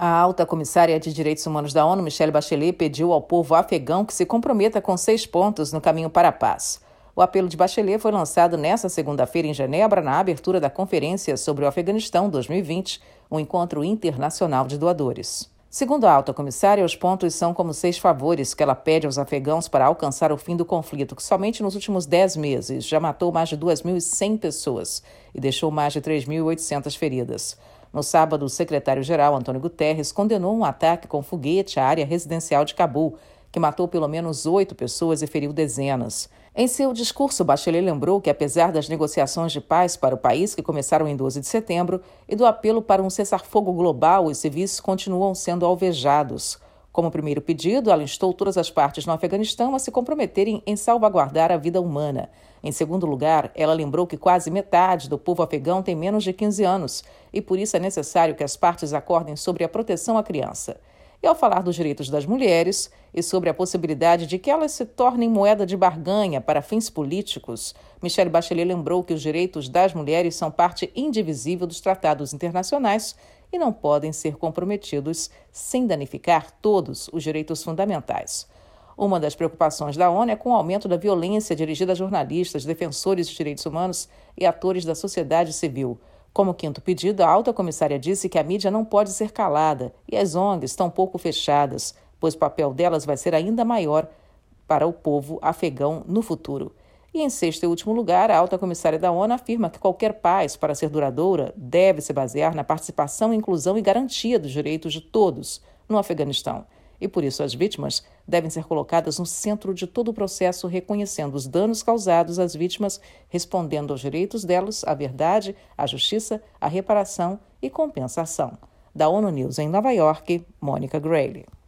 A alta comissária de Direitos Humanos da ONU, Michelle Bachelet, pediu ao povo afegão que se comprometa com 6 pontos no caminho para a paz. O apelo de Bachelet foi lançado nesta segunda-feira em Genebra, na abertura da Conferência sobre o Afeganistão 2020, um encontro internacional de doadores. Segundo a alta comissária, os pontos são como 6 favores que ela pede aos afegãos para alcançar o fim do conflito, que somente nos últimos 10 meses já matou mais de 2.100 pessoas e deixou mais de 3.800 feridas. No sábado, o secretário-geral, Antônio Guterres, condenou um ataque com foguete à área residencial de Cabul, que matou pelo menos 8 pessoas e feriu dezenas. Em seu discurso, Bachelet lembrou que, apesar das negociações de paz para o país que começaram em 12 de setembro e do apelo para um cessar-fogo global, os civis continuam sendo alvejados. Como primeiro pedido, ela instou todas as partes no Afeganistão a se comprometerem em salvaguardar a vida humana. Em segundo lugar, ela lembrou que quase metade do povo afegão tem menos de 15 anos e por isso é necessário que as partes acordem sobre a proteção à criança. E ao falar dos direitos das mulheres e sobre a possibilidade de que elas se tornem moeda de barganha para fins políticos, Michelle Bachelet lembrou que os direitos das mulheres são parte indivisível dos tratados internacionais e não podem ser comprometidos sem danificar todos os direitos fundamentais. Uma das preocupações da ONU é com o aumento da violência dirigida a jornalistas, defensores de direitos humanos e atores da sociedade civil. Como quinto pedido, a alta comissária disse que a mídia não pode ser calada e as ONGs tampouco fechadas, pois o papel delas vai ser ainda maior para o povo afegão no futuro. E em sexto e último lugar, a alta comissária da ONU afirma que qualquer paz, para ser duradoura, deve se basear na participação, inclusão e garantia dos direitos de todos no Afeganistão. E por isso as vítimas devem ser colocadas no centro de todo o processo, reconhecendo os danos causados às vítimas, respondendo aos direitos delas, à verdade, à justiça, à reparação e compensação. Da ONU News em Nova York, Mônica Grayle.